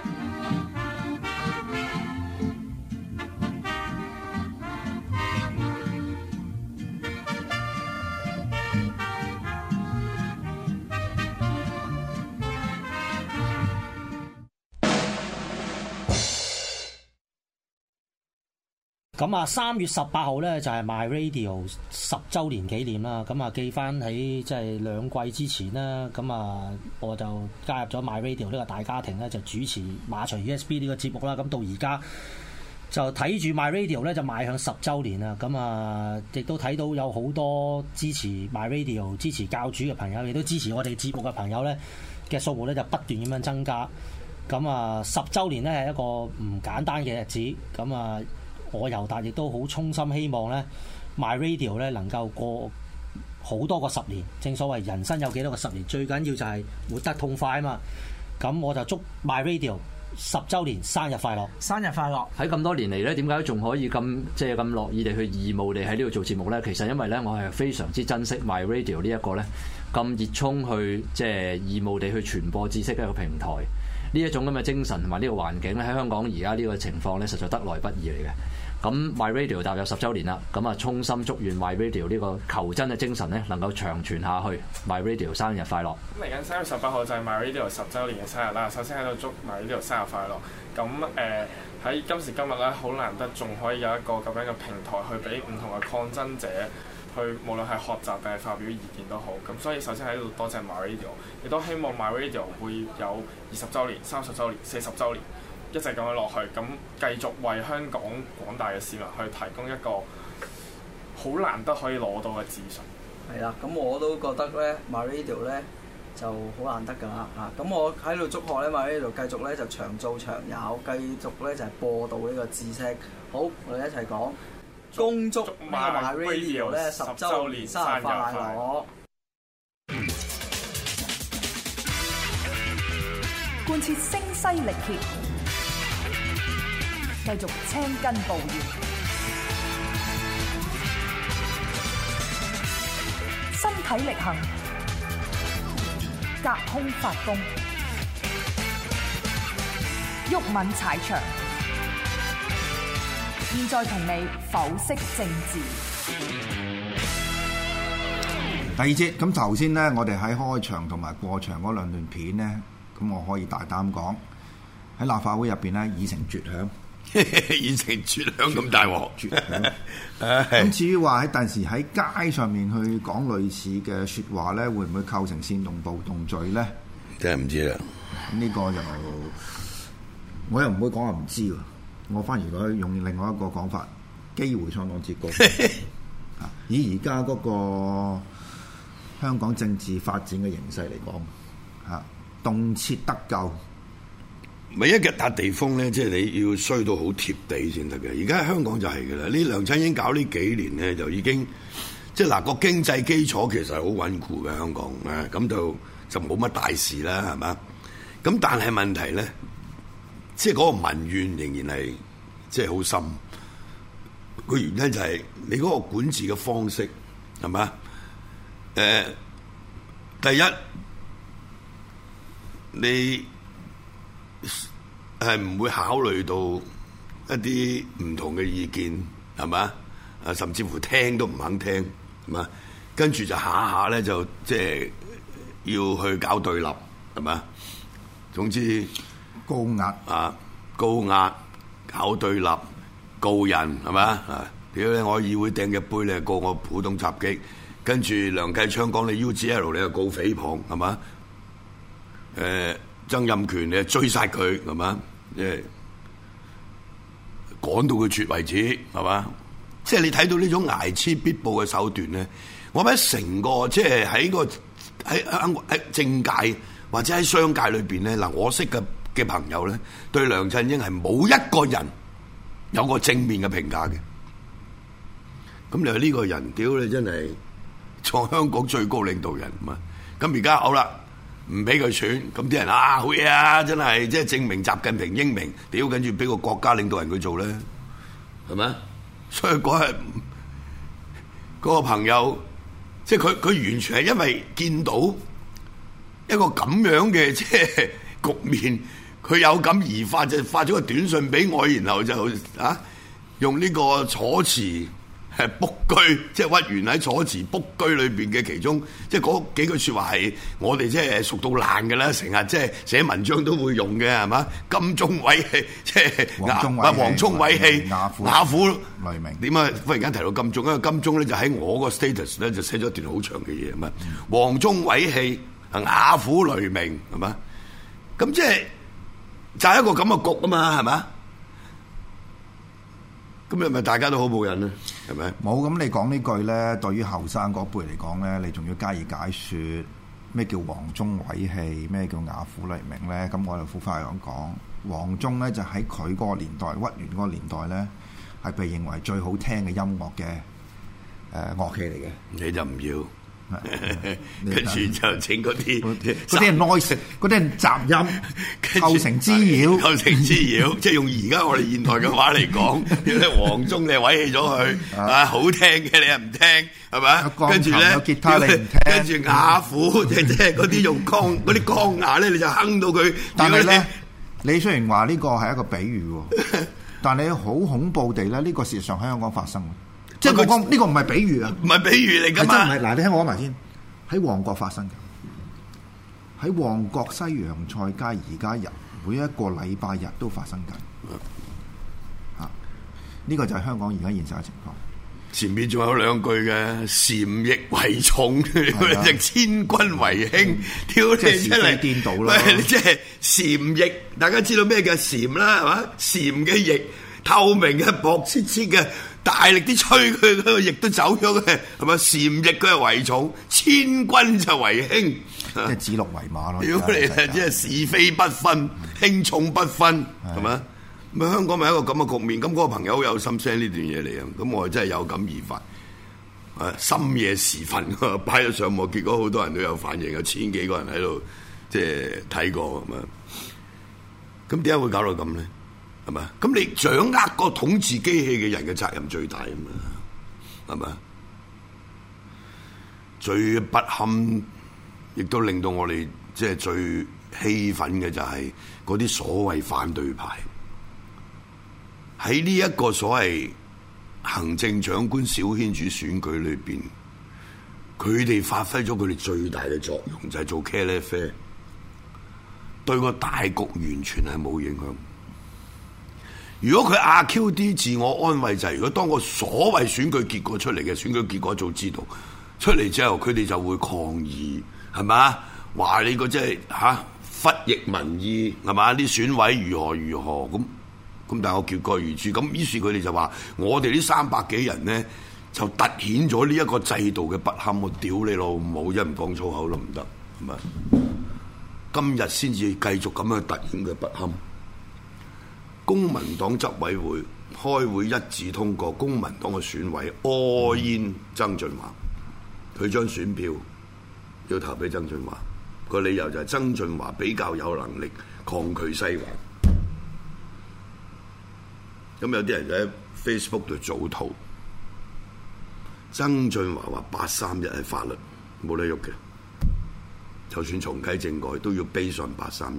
咁啊，3月18號咧就係 My Radio 10週年紀念啦。咁啊，記翻喺即係2季之前啦。咁啊，我就加入咗 My Radio 呢個大家庭咧，就主持馬場 USB 呢個節目啦。咁到而家就睇住 My Radio 咧就邁向10週年啦。咁啊，亦都睇到有好多支持 My Radio、支持教主嘅朋友，亦都支持我哋節目嘅朋友咧嘅數目咧就不斷咁樣增加。咁啊，10週年咧係一個唔簡單嘅日子。咁啊〜我尤達亦都好衷心希望咧 My Radio 咧能夠過好多個10年，正所謂人生有幾多個10年，最緊要就係活得痛快啊嘛！咁我就祝 My Radio 10週年生日快樂！ 生日快樂！ 喺咁多年嚟咧，點解仲可以咁即係咁樂意地去義務地喺呢度做節目咧？其實因為咧，我係非常之珍惜 My Radio 呢一個咧咁熱衷去即係義務地去傳播知識嘅一個平台。呢一種咁嘅精神同埋呢個環境咧，喺香港而家呢個情況咧，實在得來不易嚟嘅。咁 My Radio 踏入10週年啦，咁啊衷心祝願 My Radio 呢個求真嘅精神咧，能夠長存下去。My Radio 生日快樂！ 嚟緊3月18號就係 My Radio 10週年嘅生日啦。首先喺度祝 My Radio 生日快樂。咁喺今時今日咧，好難得仲可以有一個咁樣嘅平台去俾唔同嘅抗爭者去，無論係學習定係發表意見都好。咁所以首先喺度多謝 My Radio， 亦都希望 My Radio 會有20週年、30週年、40週年。一直咁樣落去，咁繼續為香港廣大嘅市民去提供一個好難得可以攞到嘅資訊。 係啦，咁我都覺得咧 My Radio 咧就好難得㗎啦嚇。咁我喺度祝賀咧 My Radio 繼續咧就長做長有，繼續咧就係播到呢個知識。好，我哋一齊講，恭祝 My Radio 咧10週年生日快樂！ 貫徹聲嘶力竭，繼續青筋暴現，身體力行，隔空發功，毓民踩場。現在同你剖析政治。 第二節，咁頭先咧，我哋喺開場同埋過場嗰兩段片咧，咁我可以大膽講喺立法會入邊咧，已成絕響。 已成絕響咁大鑊，絕響。 咁至於話喺第時喺街上面去講類似嘅説話咧，會唔會構成煽動暴動罪咧？ 真係唔知啦。 咁呢個就我又唔會講話唔知喎，我反而可以用另外一個講法，機會相當之高。以而家嗰個香港政治發展嘅形勢嚟講，嚇動輒得咎。 咪一笪地方咧，即係你要衰到好貼地先得嘅。而家香港就係嘅啦，呢梁振英搞呢幾年咧，就已經即係嗱個經濟基礎其實係好穩固嘅香港啊，咁就冇乜大事啦，係嘛？咁但係問題咧，即係嗰個民怨仍然係即係好深。個原因就係你嗰個管治嘅方式係嘛？第一你係唔會考慮到一啲唔同嘅意見係嘛？啊，甚至乎聽都唔肯聽係嘛？跟住就下下咧就即係要去搞對立係嘛？總之高壓啊，高壓搞對立，告人係嘛？啊，屌你！我議會掟嘅杯你係告我普通襲擊，跟住梁繼昌講你 UGL 你係告誹謗係嘛？曾蔭權你追殺佢係嘛？即係趕到佢絕為止係嘛？即係你睇到呢種睚眥必報嘅手段咧，我覺得成個即係喺政界或者喺商界裏邊咧，嗱我識嘅朋友咧，對梁振英係冇一個人有個正面嘅評價嘅。咁你話呢個人屌你真係做香港最高領導人嘛？咁而家好啦。唔俾佢選，咁啲人好嘢啊！真係即係證明習近平英明，屌跟住俾個國家領導人佢做咧，係咪？所以嗰日嗰個朋友，即係佢完全係因為見到一個咁樣嘅即係局面，佢佢有感而發，就發咗個短信俾我，然後就用呢個楚辭係卜居，即係屈原喺楚辭卜居裏邊嘅其中，即係嗰幾句説話係我哋即係熟到爛嘅啦，成日即係寫文章都會用嘅係嘛？金鐘毀棄，即係黃忠毀棄，雅虎雷鳴。點啊？忽然間提到金鐘，因為金鐘咧就喺我個 status 咧就寫咗一段好長嘅嘢，係嘛？黃忠毀棄，雅虎雷鳴，係嘛？咁即係就係一個咁嘅局啊嘛，係嘛？咁係咪大家都好冇癮咧？係咪？ 冇咁你講呢句咧，對於後生嗰輩嚟講咧，你仲要加以解説咩叫黃忠毀棄，咩叫雅虎雷鳴咧？咁我就復翻嚟講，黃忠咧就喺佢嗰個年代，屈原嗰個年代咧，係被認為最好聽嘅音樂嘅樂器嚟嘅。 你就唔要。跟住就整嗰啲係 noise， 嗰啲係雜音，構成滋擾， 即係用而家我哋現代嘅話嚟講，黃忠你毀棄咗佢，好聽嘅你又唔聽，係咪？跟住咧， 吉他你唔聽， 跟住雅虎即係嗰啲用嗰啲鋼牙咧，你就哼到佢。 但係咧，你雖然話呢個係一個比喻，但係好恐怖地咧，呢個事實上喺香港發生。即係我講呢個唔係比喻啊， 唔係比喻嚟㗎嘛。 真係嗱，你聽我講埋先，喺旺角發生嘅，喺旺角西洋菜街而家每一個禮拜日都發生緊。呢個就係香港而家現實嘅情況。 前面仲有兩句嘅，禪亦為重，亦千軍為輕，挑你出嚟顛倒啦。即係禪翼，大家知道咩叫禪啦，係嘛？禪嘅翼，透明嘅薄切切嘅。大力啲吹佢，嗰個翼都走咗嘅，係咪？禪翼佢係為重，千軍就為輕， 即係指鹿為馬咯。 屌你啊！即係是非不分，輕重不分，係咪？咁香港咪一個咁嘅局面。咁嗰個朋友好有心 send 呢段嘢嚟啊！咁我真係有感而發。深夜時分擺咗上網，結果好多人都有反應，有千幾個人喺度即係睇過咁樣。咁點解會搞到咁咧？係咪？咁你掌握個統治機器嘅人嘅責任最大啊嘛？係咪？最不堪，亦都令到我哋即係最氣憤嘅就係嗰啲所謂反對派喺呢一個所謂行政長官小圈子選舉裏邊，佢哋發揮咗佢哋最大嘅作用，就係做茄喱啡，對個大局完全係冇影響。如果佢阿 Q 啲自我安慰就係，如果當個所謂選舉結果出嚟嘅選舉結果早知道出嚟之後，佢哋就會抗議，係嘛？話你個即係忽逆民意，係嘛？啲選委如何如何咁，但係我叫過如主，咁於是佢哋就話：我哋呢300幾人呢，就突顯咗呢一個制度嘅不堪，我屌你老母，一唔講粗口都唔得，係咪？今日先至繼續咁樣突顯嘅不堪。公民黨執委會開會一致通過公民黨嘅選委all in曾俊華，佢將選票要投俾曾俊華，個理由就係曾俊華比較有能力抗拒西環。咁有啲人就喺 Facebook 度組圖，曾俊華話831係法律冇得喐嘅，就算重啟政改都要背上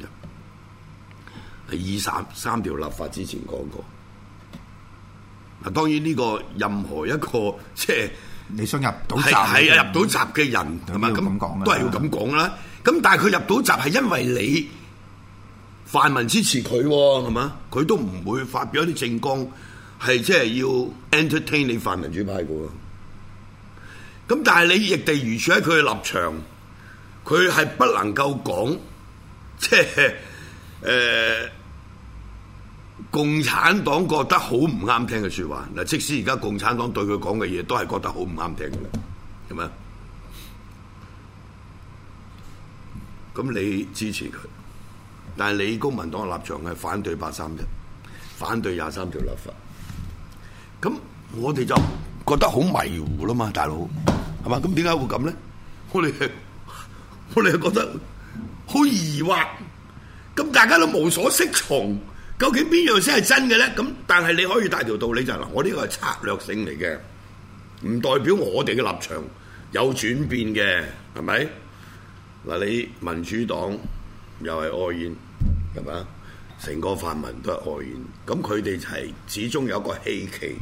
831。23條立法之前講過，嗱當然呢個任何一個即係你想入到閘係入到閘嘅人係咪咁都係要咁講啦。咁但係佢入到閘係因為你泛民支持佢係嘛？佢都唔會發表一啲政綱係即係要 entertain 你泛民主派嘅喎。咁但係你易地而處喺佢嘅立場，佢係不能夠講即係共產黨覺得好唔啱聽嘅説話嗱，即使而家共產黨對佢講嘅嘢都係覺得好唔啱聽嘅啦，係咪？咁你支持佢，但係你公民黨嘅立場係反對831，反對23條立法，咁我哋就覺得好迷糊啦嘛，大佬係嘛？咁點解會咁咧？我哋係覺得好疑惑，咁大家都無所適從。究竟邊樣先係真嘅咧？咁但係你可以大條道理就係嗱，我呢個係策略性嚟嘅，唔代表我哋嘅立場有轉變嘅，係咪？嗱，你民主黨又係all in，係咪？ 成個泛民都係外援，咁佢哋係始終有一個希冀，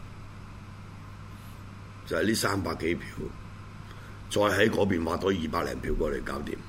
就係呢300幾票，再喺嗰邊挖到200零票過嚟搞掂，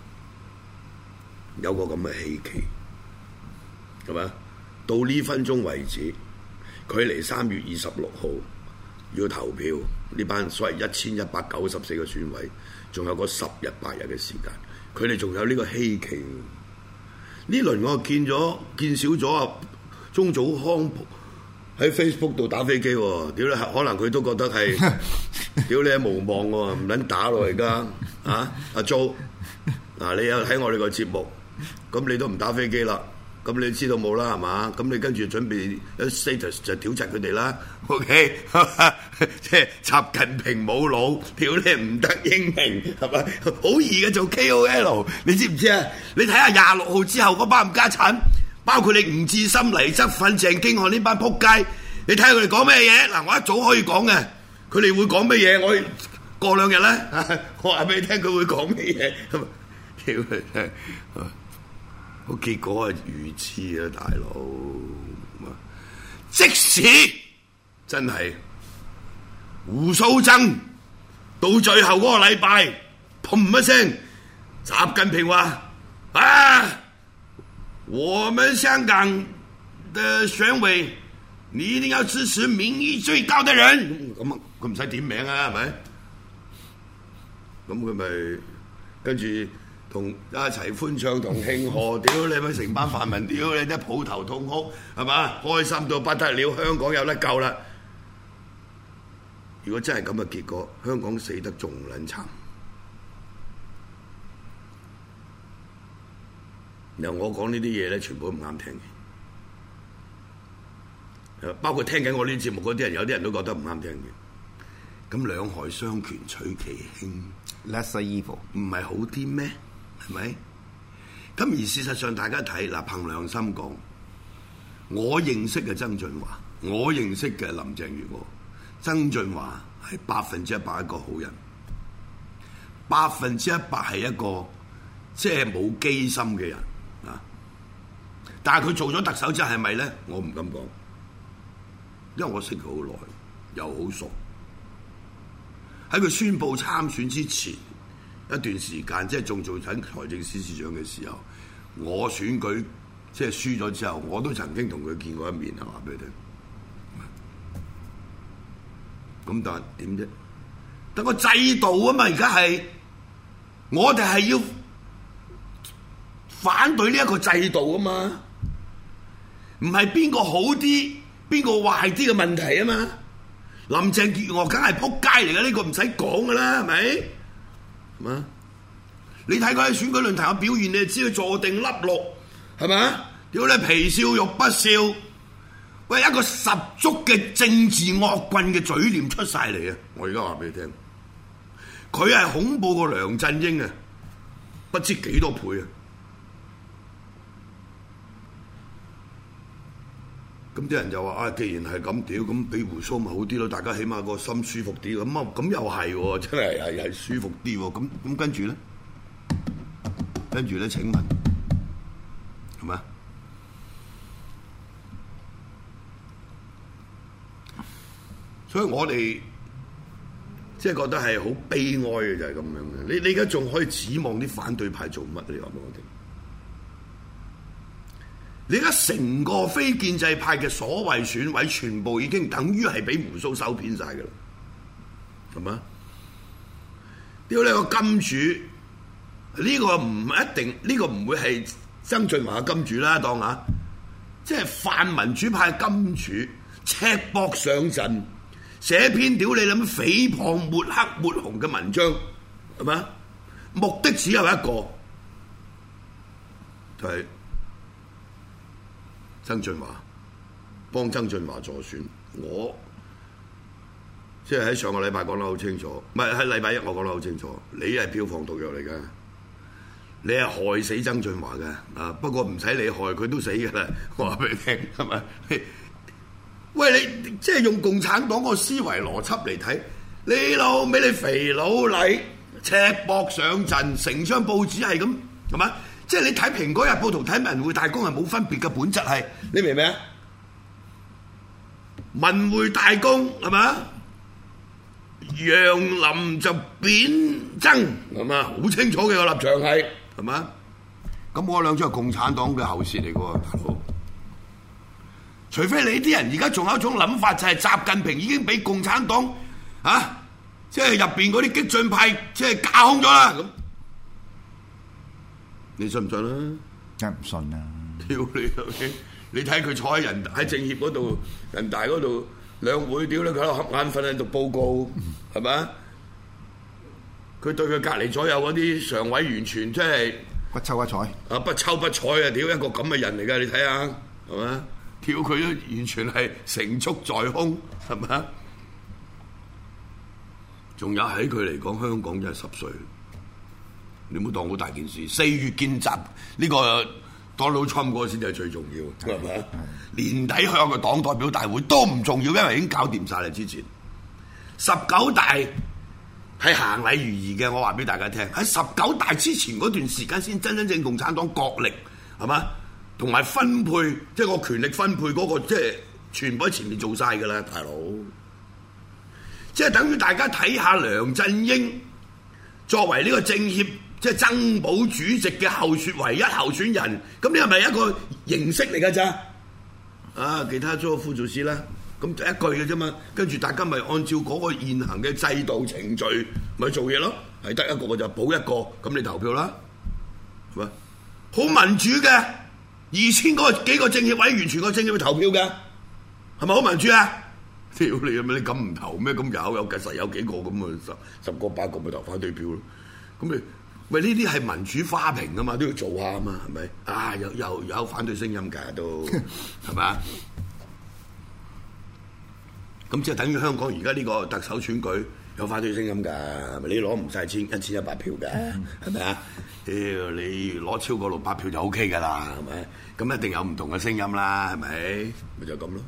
有個咁嘅希冀，係咪？到呢分鐘為止，距離3月26號要投票，呢班所謂1194個選委，仲有個10日8日嘅時間，佢哋仲有呢個希冀。呢輪我見少咗啊，鍾祖康喺 Facebook 度打飛機喎，屌你，可能佢都覺得係屌你無望喎，唔撚打咯而家啊，阿 Jo，嗱你有睇我哋個節目，咁你都唔打飛機啦，咁你知道冇啦係嘛？咁你跟住準備一 status 就屌窒佢哋啦 ，OK， 即係習近平冇腦，屌你唔得英明係咪？好易嘅做 KOL， 你知唔知啊？你睇下26號之後嗰班冚家產，包括你吳志森、黎則奮、鄭經翰呢班仆街，你睇下佢哋講咩嘢？嗱，我一早可以講嘅，佢哋會講咩嘢？我過2日咧，我話俾你聽佢會講咩嘢。屌佢真係〜個結果係如此啊，大佬！即使真係胡鬚曾到最後嗰個禮拜，砰一聲，習近平話：啊，我們香港的選委，你一定要支持民意最高的人。咁佢唔使點名啊，係咪？咁佢咪跟住同一齊歡唱同慶賀，屌你咪成班泛民，屌你一抱頭痛哭，係嘛？開心到不得了，香港有得救啦！如果真係咁嘅結果，香港死得仲撚慘。然後我講呢啲嘢咧，全部都唔啱聽嘅，包括聽緊我呢啲節目嗰啲人，有啲人都覺得唔啱聽嘅。咁兩害相權取其輕 ，lesser evil 唔係好啲咩？係咪？咁而事實上，大家睇嗱，憑良心講，我認識嘅曾俊華，我認識嘅林鄭月娥，曾俊華係100%一個好人，100%係一個即係冇機心嘅人啊！但係佢做咗特首之後係咪咧？我唔敢講，因為我識佢好耐，又好熟。喺佢宣布參選之前一段時間，即係仲做緊財政司司長嘅時候，我選舉即係輸咗之後，我都曾經同佢見過一面，係話俾你聽。咁但係點啫？但個制度啊嘛，而家係我哋係要反對呢一個制度啊嘛，唔係邊個好啲，邊個壞啲嘅問題啊嘛。林鄭月娥梗係撲街嚟嘅，呢個唔使講噶啦，係咪？係嘛？你睇佢喺選舉論壇嘅表現，你就知佢坐定粒六，係咪？屌你皮笑肉不笑，喂，一個十足嘅政治惡棍嘅嘴臉出晒嚟啊！我而家話俾你聽，佢係恐怖過梁振英啊，不知幾多倍啊！咁啲人就話啊，既然係咁屌，咁俾胡鬚咪好啲咯，大家起碼個心舒服啲咁啊，咁又係喎，真係舒服啲喎，咁跟住咧，請問係咪？所以我哋即係覺得係好悲哀嘅，就係咁樣嘅。你而家仲可以指望啲反對派做乜？你話俾我聽。你而家成個非建制派嘅所謂選委，全部已經等於係俾胡鬚收編晒㗎啦，係嘛？屌你個金主，呢個唔一定，呢個唔會係曾俊華嘅金主啦，當下，即係泛民主派金主赤膊上陣，寫篇屌你諗誹謗抹黑抹紅嘅文章，係嘛？目的只有一個，就係曾俊華幫曾俊華助選，我即係喺上個禮拜講得好清楚，唔係喺禮拜一我講得好清楚，你係票房毒藥嚟㗎，你係害死曾俊華㗎啊！不過唔使你害佢都死㗎啦，我話俾你聽係咪？喂，你即係用共產黨個思維邏輯嚟睇，你老味你肥佬黎赤膊上陣，成張報紙係咁係嘛？ 即係你睇《蘋果日報》同睇《文匯大公》係冇分別嘅，本質係你明唔明啊？文匯大公係嘛？楊林就貶曾係嘛？好清楚嘅個立場係嘛？咁我兩張係共產黨嘅喉舌嚟嘅喎，大佬。除非你啲人而家仲有一種諗法，就係習近平已經俾共產黨即係入邊嗰啲激進派即係架空咗啦咁。你信唔信啊？ 梗係唔信啦！ 屌你睇佢坐喺喺政協嗰度、人大嗰度兩會，屌你佢喺度瞌眼瞓喺度報告，係咪？佢對佢隔離左右嗰啲常委完全即係不瞅不睬啊！不瞅不睬啊！屌一個咁嘅人嚟㗎，你睇下係咪？屌佢都完全係成竹在胸，係咪？仲有喺佢嚟講，香港真係10歲。你唔好當好大件事。4月見習呢個 Donald Trump 嗰個先至係最重要，係咪？年底開個黨代表大會都唔重要，因為已經搞掂晒啦。之前19大係行禮如儀嘅，我話俾大家聽。喺19大之前嗰段時間先真正共產黨角力，係嘛？同埋分配即係個權力分配嗰個，即係全部喺前面做晒㗎啦，大佬。即係等於大家睇下梁振英作為呢個政協即係增補主席嘅唯一候選人，咁你係咪一個形式嚟㗎咋？啊，其他做副做事啦，咁就一句嘅啫嘛。跟住大家咪按照嗰個現行嘅制度程序咪做嘢咯。係得一個就補一個，咁你投票啦，係咪？好民主嘅，2000幾個政協委員全個政協去投票嘅，係咪好民主啊？屌你咁你咁唔投咩？咁有實有幾個咁啊？十個8個咪投反對票咯。咁你喂呢啲係民主花瓶啊嘛，都要做下啊嘛，係咪？啊有反對聲音㗎都係咪？咁即係等於香港而家呢個特首選舉有反對聲音㗎，係咪？你攞唔晒1100票㗎，係咪啊？屌你攞超過600票就 OK 㗎啦，係咪？咁一定有唔同嘅聲音啦，係咪？咪就咁咯。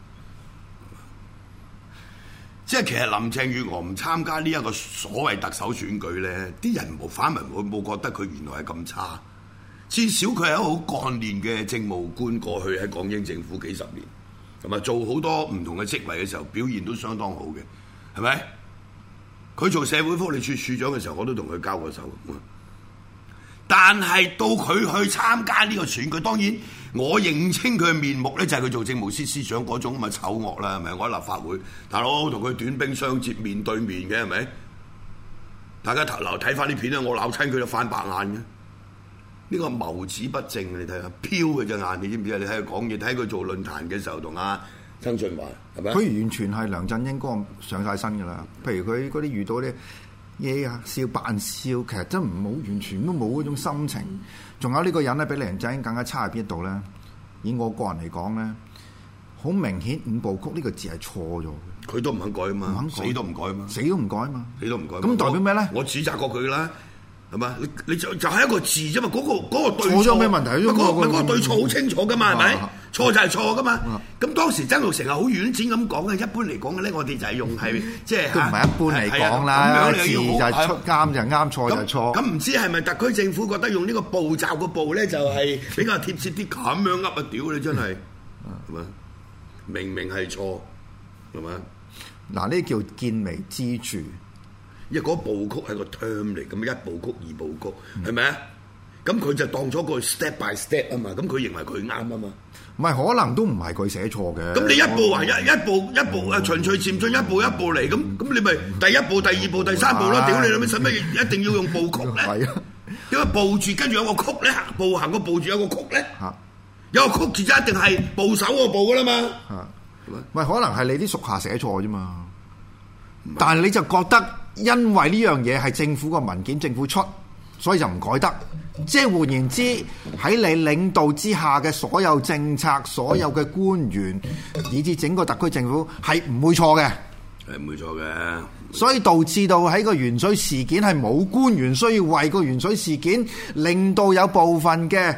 即係其實林鄭月娥唔參加呢一個所謂特首選舉咧，啲人反而冇覺得佢原來係咁差，至少佢係一個好幹練嘅政務官，過去喺港英政府幾十年，同埋做好多唔同嘅職位嘅時候表現都相當好嘅，係咪？佢做社會福利署署長嘅時候，我都同佢交過手。但係到佢去參加呢個選舉，當然我認清佢嘅面目咧，就係佢做政務司司長嗰種咁嘅醜惡啦，係咪？我喺立法會大佬同佢短兵相接，面對面嘅，係咪？大家睇翻啲片啦，我鬧親佢就翻白眼嘅。呢個眸子不正，你睇下飄嘅隻眼，你知唔知啊？你睇佢講嘢，睇佢做論壇嘅時候同阿曾俊華係咪？ 佢完全係梁振英嗰個上晒身㗎啦。譬如佢嗰啲遇到啲嘢啊，笑扮笑，其實真唔好，完全都冇嗰種心情。仲有呢個人咧，比梁振英更加差喺邊度咧？以我個人嚟講咧，好明顯5部曲呢個字係錯咗嘅。 佢都唔肯改啊嘛，死都唔改啊嘛， 死都唔改啊嘛， 死都唔改。 咁代表咩咧？ 我指責過佢啦，係嘛？你就係一個字啫嘛，嗰個對錯錯咗咩問題？ 嗰個對錯好清楚噶嘛，係咪？錯就係錯噶嘛。咁當時曾鈺成係好婉轉咁講嘅，一般嚟講嘅咧，我哋就係用係即係都唔係一般嚟講啦，字就係出啱就啱，錯就錯。 咁唔知係咪特區政府覺得用呢個步驟個步咧，就係比較貼切啲咁樣噏啊？屌你真係係嘛？明明係錯係嘛？ 嗱，呢叫見微知著。 因為嗰部曲係個 term 嚟，咁1部曲、2部曲，係咪啊？咁佢就當咗個 step by step 啊嘛，咁佢認為佢啱啊嘛。 唔係，可能都唔係佢寫錯嘅。 咁你一步話一步循序漸進，一步一步嚟，咁你咪第1步、第2步、第3步咯。屌你老味，使乜一定要用步曲咧？係啊，點解步住跟住有個曲咧？步行個步住有個曲咧？有個曲字就一定係部首個步噶啦嘛。 唔係，可能係你啲屬下寫錯啫嘛。但係你就覺得，因為呢樣嘢係政府個文件，政府出，所以就唔改得。即係換言之，喺你領導之下嘅所有政策、所有嘅官員，以至整個特區政府係唔會錯嘅， 係唔會錯嘅。 所以導致到喺個鉛水事件係冇官員需要為個鉛水事件令到有部分嘅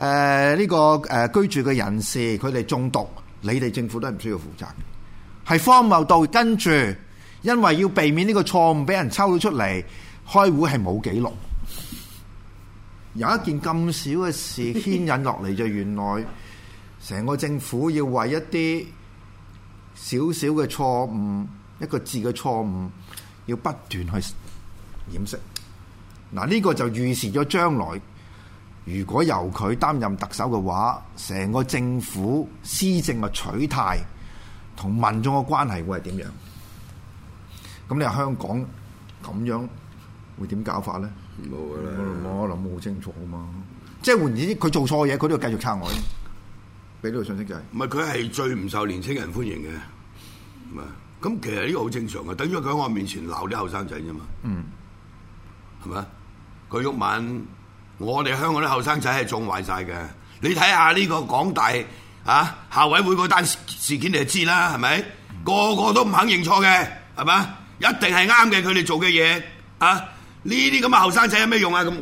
居住嘅人士佢哋中毒，你哋政府都係唔需要負責，係荒謬到跟住。因為要避免呢個錯誤俾人抽到出嚟，開會係冇記錄， 有一件咁少嘅事牽引落嚟，就原來成個政府要為一啲少少嘅錯誤，一個字嘅錯誤，要不斷去掩飾。嗱，呢個就預示咗將來，如果由佢擔任特首嘅話，成個政府施政嘅取態同民眾嘅關係會係點樣？咁你話香港咁樣會點搞法咧？ 冇㗎啦， 我諗好清楚啊嘛。即係換言之，佢做錯嘢，佢都要繼續撐我。俾呢個信息就係， 唔係佢係最唔受年青人歡迎嘅，唔係。咁其實呢個好正常嘅，等於佢喺我面前鬧啲後生仔啫嘛。 嗯， 係咪？佢鬱晚，我哋香港啲後生仔係縱壞晒嘅。你睇下呢個港大啊校委會嗰單事件，你就知啦，係咪？個個都唔肯認錯嘅，係咪？一定係啱嘅，佢哋做嘅嘢啊！呢啲咁嘅後生仔有咩用啊？咁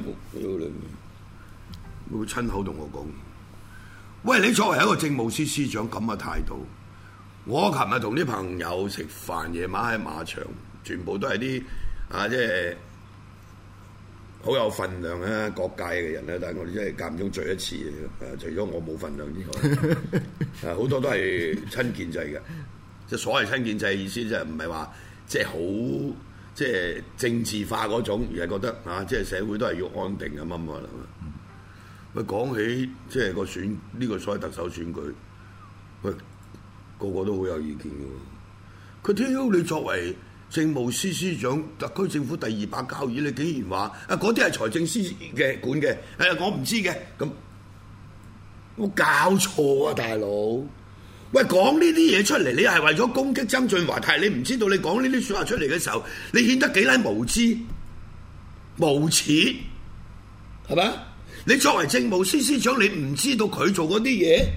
會親口同我講，喂！你作為一個政務司司長咁嘅態度，我琴日同啲朋友食飯，夜晚喺馬場，全部都係啲即係好有份量啊，各界嘅人咧，但係我哋真係間唔中聚一次嘅，除咗我冇份量之外，好多都係親建制嘅，即係所謂親建制意思就係唔係話即係好即係政治化嗰種，而係覺得即係社會都係要安定啊乜乜啦。喂，講起即係呢個所謂特首選舉，喂個個都好有意見嘅喎。佢挑你作為政務司司長，特區政府第二把交椅，你竟然話嗰啲係財政司嘅管嘅，我唔知嘅，咁我搞錯啊，大佬！喂，講呢啲嘢出嚟，你係為咗攻擊曾俊華，但係你唔知道你講呢啲説話出嚟嘅時候，你顯得幾撚無知、無恥，係咪？你作為政務司司長，你唔知道佢做嗰啲嘢，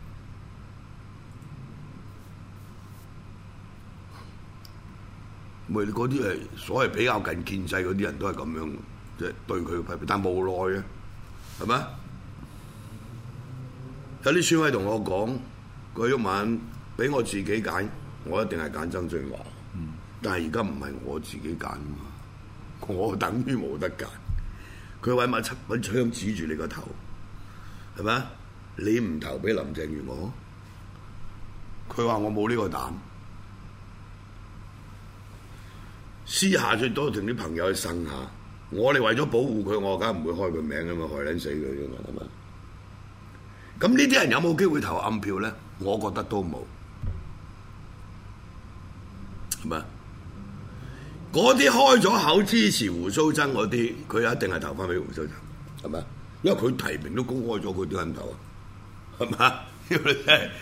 咪嗰啲係所謂比較近建制嗰啲人都係咁樣，即係對佢嘅批評，但係無奈啊，係咪？有啲選委同我講，嗰一晚俾我自己揀，我一定係揀曾俊華。但係而家唔係我自己揀嘛，我等於冇得揀。佢揾槍指住你個頭，係咪？你唔投俾林鄭月娥，佢話我冇呢個膽。私下最多同啲朋友去呻下，我哋為咗保護佢，我梗係唔會開佢名㗎嘛，害撚死佢㗎嘛，係嘛？咁呢啲人有冇機會投暗票咧？我覺得都冇，係咪？嗰啲開咗口支持胡鬚曾嗰啲，佢一定係投翻俾胡鬚曾，係咪？因為佢提名都公開咗，佢點解唔投啊？係嘛？因為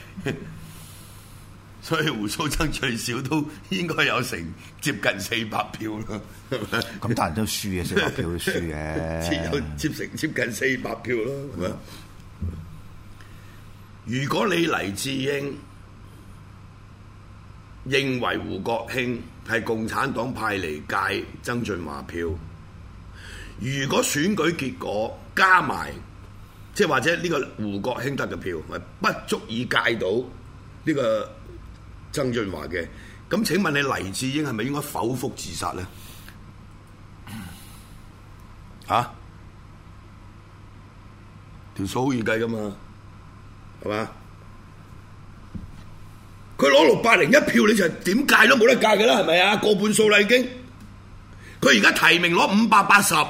所以胡鬚曾最少都應該有成接近400票啦，係咪？ 咁大人都輸嘅，400票都輸嘅， 有接近400票咯，係咪？如果你黎智英認為胡國興係共產黨派嚟界曾俊華票，如果選舉結果加埋，即係或者呢個胡國興得嘅票係不足以界到呢個曾俊華嘅，咁請問你黎智英係咪應該剖腹自殺咧？條數好易計噶嘛，係嘛？佢攞601票，你就點界都冇得界㗎啦，係咪啊？過半數啦已經。佢而家提名攞580，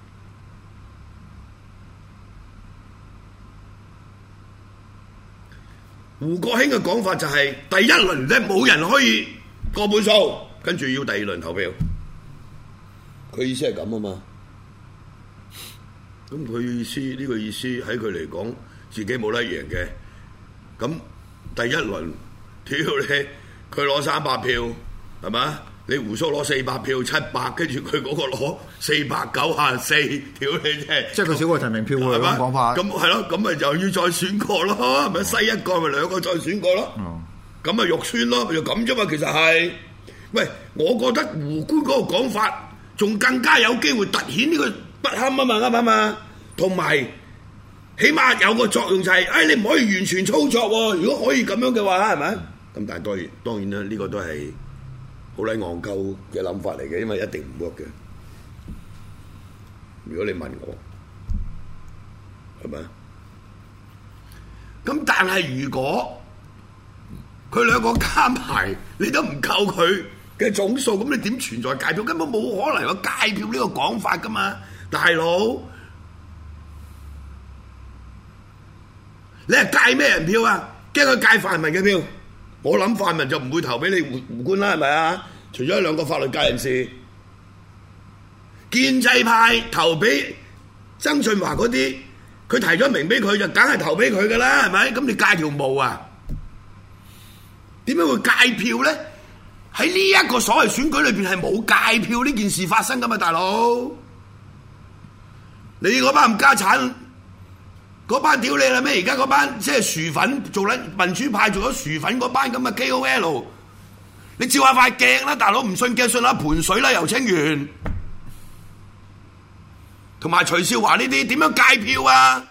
胡國興嘅講法就係第一輪咧冇人可以過半數，跟住要第二輪投票。佢意思係咁啊嘛。咁佢意思呢個意思喺佢嚟講，自己冇得贏嘅。咁第一輪。屌你，佢攞300票，係嘛？你胡鬚攞400票，700，跟住佢嗰個攞494，屌你真係！ 即係佢少個提名票喎，咁講法。 咁係咯，咁咪又要再選過咯，係咪西一個咪2個再選過咯？咁咪肉酸咯，咪就咁啫嘛。其實係，喂，我覺得胡官嗰個講法仲更加有機會突顯呢個不堪啊嘛，啱唔啱啊？同埋。起碼有個作用就係，你唔可以完全操作喎。如果可以咁樣嘅話，係咪？咁但係當然啦，呢個都係好撚戇鳩嘅諗法嚟嘅，因為一定唔 work 嘅。如果你問我， 係咪？咁但係如果佢兩個加埋，你都唔夠佢嘅總數，咁你點存在界票？根本冇可能有界票呢個講法噶嘛，大佬！你係界咩人票啊？驚佢界泛民嘅票？我諗泛民就唔會投俾你胡官啦，係咪啊？除咗兩個法律界人士，建制派投俾曾俊華嗰啲，佢提咗名俾佢就梗係投俾佢噶啦，係咪？咁你界條毛啊？點解會界票咧？喺呢一個所謂選舉裏邊係冇界票呢件事發生噶嘛，大佬！你嗰班冚家產，嗰班屌你啦咩？而家嗰班即係薯粉做緊民主派做咗薯粉嗰班咁嘅 KOL， 你照下塊鏡啦，大佬！唔信鏡信下盆水啦，游清源同埋徐少華呢啲點樣界票啊？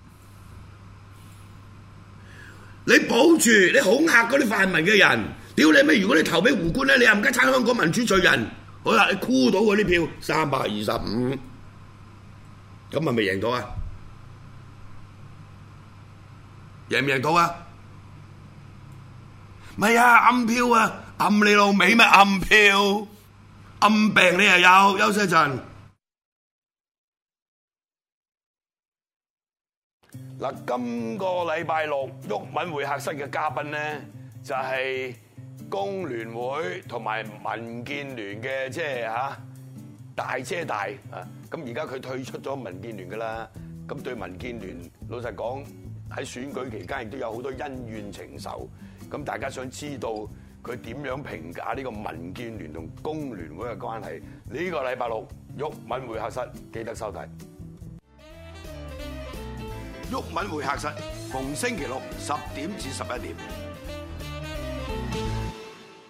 你保住你恐嚇嗰啲泛民嘅人，屌你咩？如果你投俾胡官咧，你冚家產香港民主罪人，好啦，你箍到嗰啲票325，咁係咪贏到啊？贏唔贏到啊？唔係啊，暗票啊，暗你老味咩？暗票，暗病你又有，休息一陣。嗱，今個禮拜六毓民會客室嘅嘉賓咧，就係工聯會同埋民建聯嘅即係大姐大啊！咁而家佢退出咗民建聯噶啦，咁對民建聯老實講喺選舉期間亦都有好多恩怨情仇，咁大家想知道佢點樣評價呢個民建聯同工聯會嘅關係？呢個禮拜六毓民會客室記得收睇。毓民會客室逢星期六10點至11點